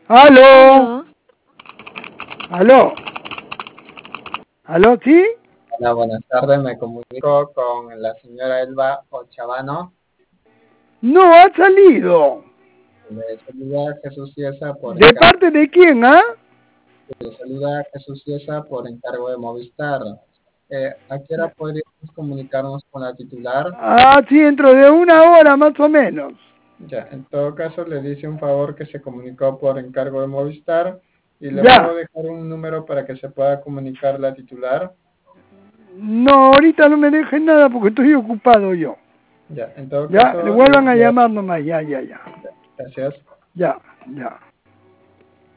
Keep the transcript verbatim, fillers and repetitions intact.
¿Aló? ¿Aló? ¿Aló? ¿Aló, sí? Hola, buenas tardes. Me comunico con la señora Elba Ochavano. No, ha salido. Le saluda Jesús Ciesa por ¿De encargo, parte de quién, ah? le saluda Jesús Ciesa por encargo de Movistar. Eh, ¿A qué hora podríamos comunicarnos con la titular? Ah, sí, dentro de una hora más o menos. Ya, en todo caso le dice un favor que se comunicó por encargo de Movistar y le Ya. puedo dejar un número para que se pueda comunicar la titular. No, ahorita no me dejen nada porque estoy ocupado yo. Ya, en todo Ya, caso, le le, vuelvan a le- llamar nomás, ya, ya, ya. gracias. Ya, ya.